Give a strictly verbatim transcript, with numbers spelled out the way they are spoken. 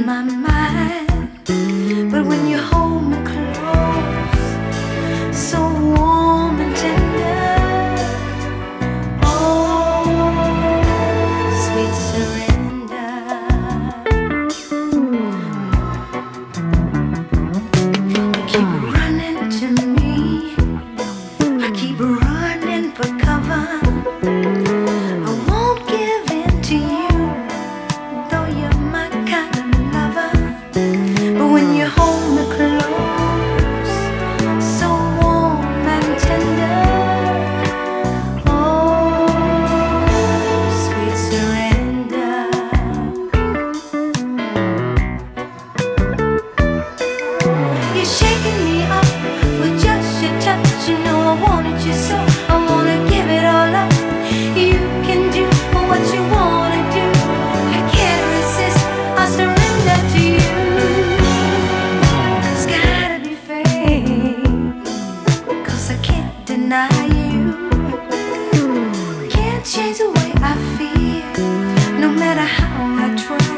my mind. But when you hold me close, so warm and tender, oh, sweet surrender. You keep running to me, I keep running for cover. I won't give in to you, though you're my kind of lover. But when you hold me close, so warm and tender, oh, sweet surrender. You're shaking me up with just your touch. You know I wanted you so, I wanna give it all up. You can do what you wanna do, I can't resist, I surrender to you. It's gotta be fake, 'cause I can't deny you. Can't change the way I feel, no matter how I try.